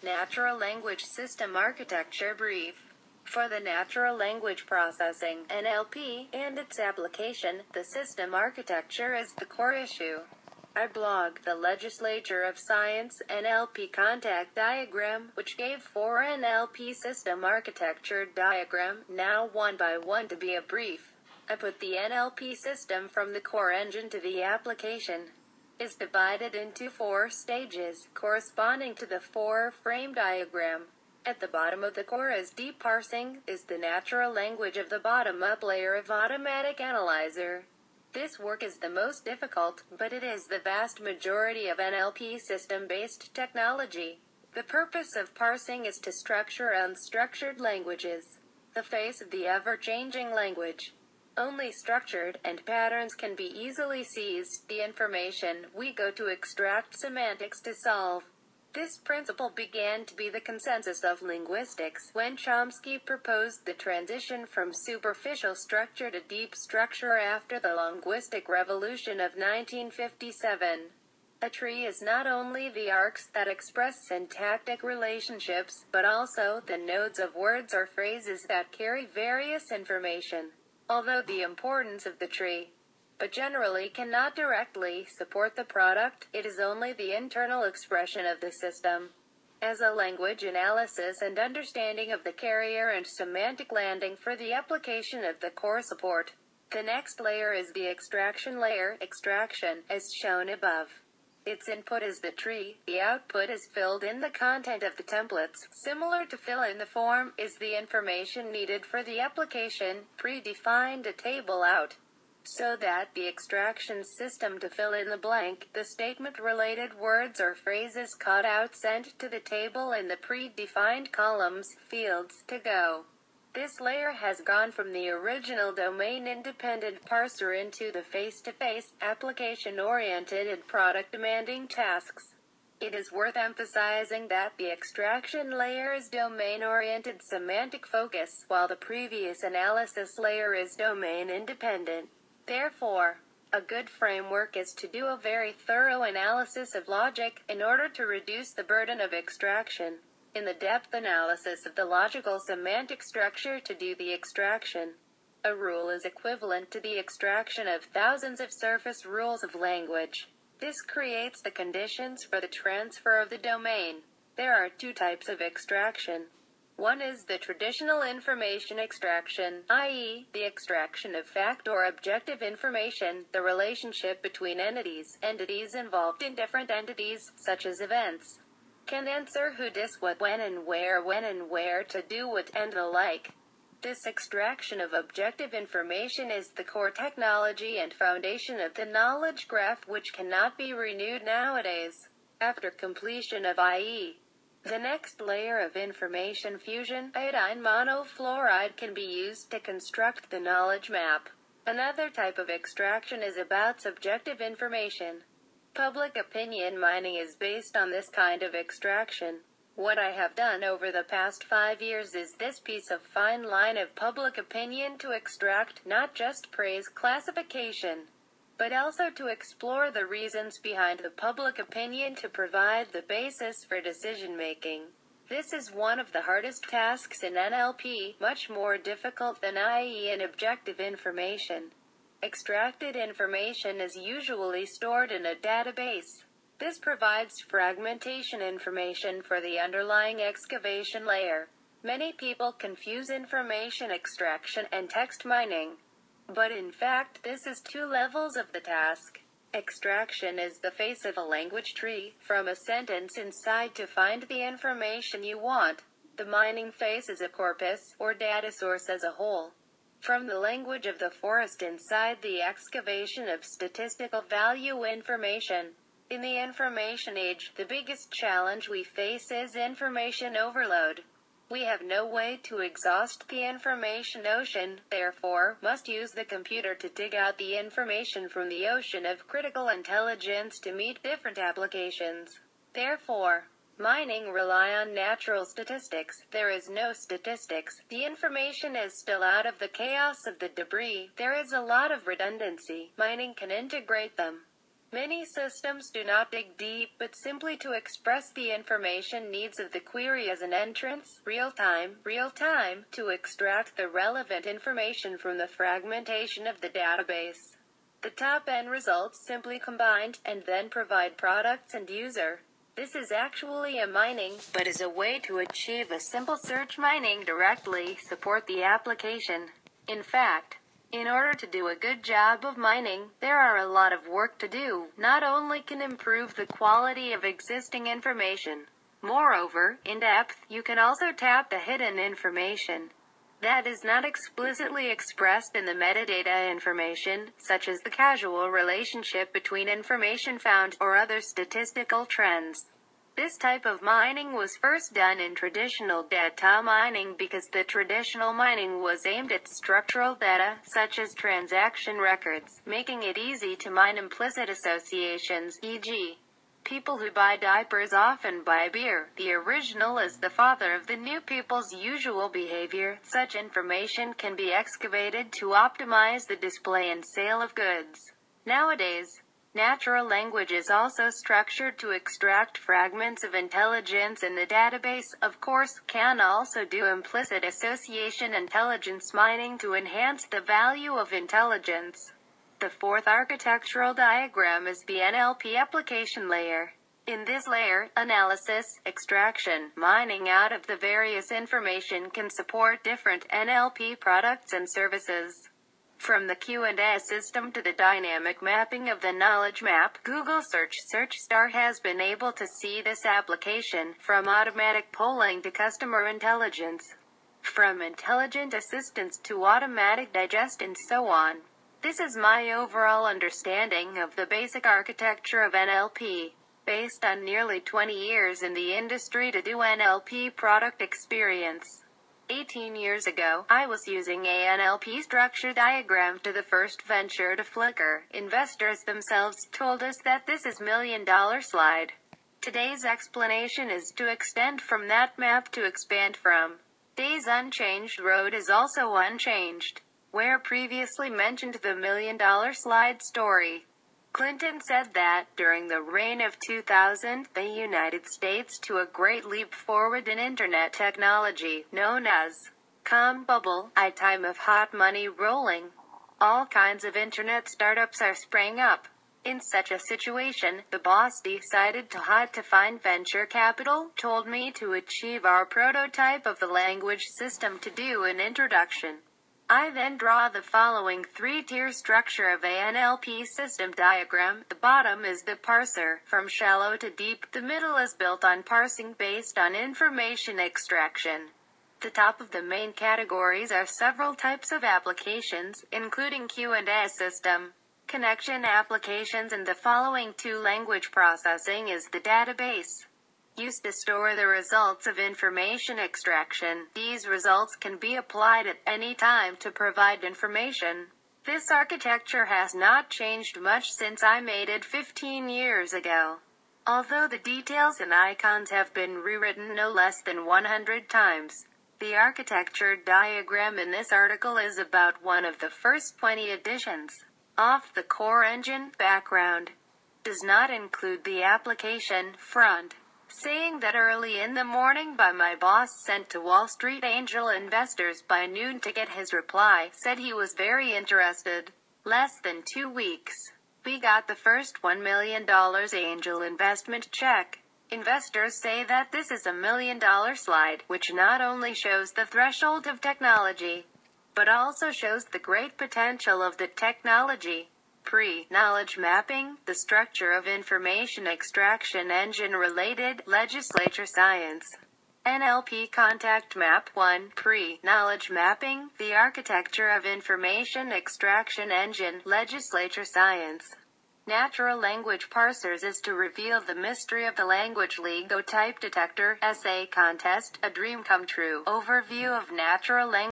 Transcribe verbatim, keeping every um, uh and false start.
Natural Language System Architecture Brief. For the natural language processing, N L P, and its application, the system architecture is the core issue. I blog The Legislature of Science N L P Contact Diagram, which gave four N L P system architecture diagram, now one by one to be a brief. I put the N L P system from the core engine to the application. Is divided into four stages, corresponding to the four-frame diagram. At the bottom of the core is deep parsing, is the natural language of the bottom-up layer of automatic analyzer. This work is the most difficult, but it is the vast majority of N L P system-based technology. The purpose of parsing is to structure unstructured languages. The face of the ever-changing language. Only structured and patterns can be easily seized, the information we go to extract semantics to solve. This principle began to be the consensus of linguistics when Chomsky proposed the transition from superficial structure to deep structure after the linguistic revolution of nineteen fifty-seven. A tree is not only the arcs that express syntactic relationships, but also the nodes of words or phrases that carry various information. Although the importance of the tree, but generally cannot directly support the product, it is only the internal expression of the system. As a language analysis and understanding of the carrier and semantic landing for the application of the core support. The next layer is the extraction layer, extraction, as shown above. Its input is the tree, the output is filled in the content of the templates. Similar to fill in the form, is the information needed for the application, predefined a table out. So that the extraction system to fill in the blank, the statement-related words or phrases cut out sent to the table in the predefined columns, fields, to go. This layer has gone from the original domain-independent parser into the face-to-face, application-oriented and product-demanding tasks. It is worth emphasizing that the extraction layer is domain-oriented semantic focus, while the previous analysis layer is domain-independent. Therefore, a good framework is to do a very thorough analysis of logic, in order to reduce the burden of extraction. In the depth analysis of the logical semantic structure to do the extraction. A rule is equivalent to the extraction of thousands of surface rules of language. This creates the conditions for the transfer of the domain. There are two types of extraction. One is the traditional information extraction, that is, the extraction of fact or objective information, the relationship between entities, entities involved in different entities, such as events. Can answer who, dis, what, when and where, when and where, to do what, and the like. This extraction of objective information is the core technology and foundation of the knowledge graph, which cannot be renewed nowadays. After completion of that is, the next layer of information fusion, iodine monofluoride, can be used to construct the knowledge map. Another type of extraction is about subjective information. Public opinion mining is based on this kind of extraction. What I have done over the past five years is this piece of fine line of public opinion to extract not just praise classification, but also to explore the reasons behind the public opinion to provide the basis for decision making. This is one of the hardest tasks in N L P, much more difficult than that is in objective information. Extracted information is usually stored in a database. This provides fragmentation information for the underlying excavation layer. Many people confuse information extraction and text mining. But in fact, this is two levels of the task. Extraction is the face of a language tree, from a sentence inside to find the information you want. The mining face is a corpus, or data source as a whole. From the language of the forest inside the excavation of statistical value information. In the information age, the biggest challenge we face is information overload. We have no way to exhaust the information ocean, therefore, must use the computer to dig out the information from the ocean of critical intelligence to meet different applications. Therefore, mining rely on natural statistics. There is no statistics. The information is still out of the chaos of the debris. There is a lot of redundancy. Mining can integrate them. Many systems do not dig deep, but simply to express the information needs of the query as an entrance, real-time, real-time, to extract the relevant information from the fragmentation of the database. The top-end results simply combined, and then provide products and user. This is actually a mining, but is a way to achieve a simple search mining directly, support the application. In fact, in order to do a good job of mining, there are a lot of work to do. Not only can improve the quality of existing information. Moreover, in depth, you can also tap the hidden information that is not explicitly expressed in the metadata information, such as the causal relationship between information found or other statistical trends. This type of mining was first done in traditional data mining because the traditional mining was aimed at structural data, such as transaction records, making it easy to mine implicit associations, for example, people who buy diapers often buy beer. The original is the father of the new people's usual behavior. Such information can be excavated to optimize the display and sale of goods. Nowadays, natural language is also structured to extract fragments of intelligence in the database, of course, can also do implicit association intelligence mining to enhance the value of intelligence. The fourth architectural diagram is the N L P application layer. In this layer, analysis, extraction, mining out of the various information can support different N L P products and services. From the Q and A system to the dynamic mapping of the knowledge map, Google Search Search Star has been able to see this application, from automatic polling to customer intelligence, from intelligent assistance to automatic digest and so on. This is my overall understanding of the basic architecture of N L P, based on nearly twenty years in the industry to do N L P product experience. eighteen years ago, I was using a N L P structure diagram to the first venture to Flickr. Investors themselves told us that this is million dollar slide. Today's explanation is to extend from that map to expand from. Today's unchanged road is also unchanged. Where previously mentioned the million dollar slide story, Clinton said that, during the reign of two thousand, the United States took a great leap forward in internet technology, known as com bubble, a time of hot money rolling. All kinds of internet startups are sprang up. In such a situation, the boss decided to had to find venture capital, told me to achieve our prototype of the language system to do an introduction. I then draw the following three-tier structure of a N L P system diagram. The bottom is the parser, from shallow to deep. The middle is built on parsing based on information extraction. The top of the main categories are several types of applications, including Q and A system, connection applications, and the following two language processing is the database, used to store the results of information extraction. These results can be applied at any time to provide information. This architecture has not changed much since I made it fifteen years ago. Although the details and icons have been rewritten no less than one hundred times. The architecture diagram in this article is about one of the first twenty additions. Off the core engine, background, does not include the application, front. Saying that early in the morning by my boss sent to Wall Street angel investors by noon to get his reply, said he was very interested. Less than two weeks, we got the first one million dollars angel investment check. Investors say that this is a million dollar slide, which not only shows the threshold of technology, but also shows the great potential of the technology. Pre-knowledge mapping, the structure of information extraction engine related, legislature science. N L P contact map one. Pre-knowledge mapping, the architecture of information extraction engine, legislature science. Natural language parsers is to reveal the mystery of the language Lego type detector, essay contest, a dream come true. Overview of natural language